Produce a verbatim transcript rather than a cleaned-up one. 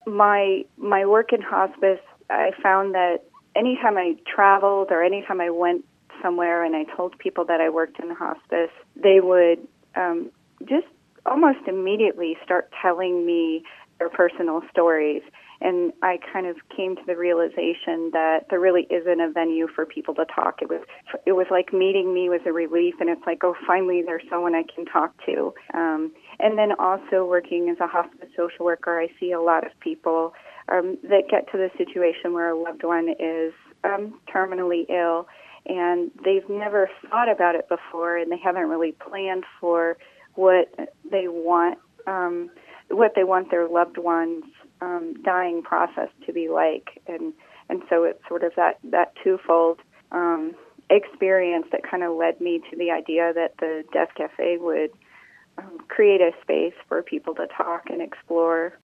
my my work in hospice, I found that anytime I traveled or anytime I went somewhere and I told people that I worked in hospice, they would um, just almost immediately start telling me their personal stories. And I kind of came to the realization that there really isn't a venue for people to talk. It was it was like meeting me was a relief, and it's like, oh, finally there's someone I can talk to. Um, and then also working as a hospice social worker, I see a lot of people um, that get to the situation where a loved one is um, terminally ill, and they've never thought about it before, and they haven't really planned for what they want, um, what they want their loved ones Um, dying process to be like, and and so it's sort of that that twofold um, experience that kind of led me to the idea that the Death Cafe would um, create a space for people to talk and explore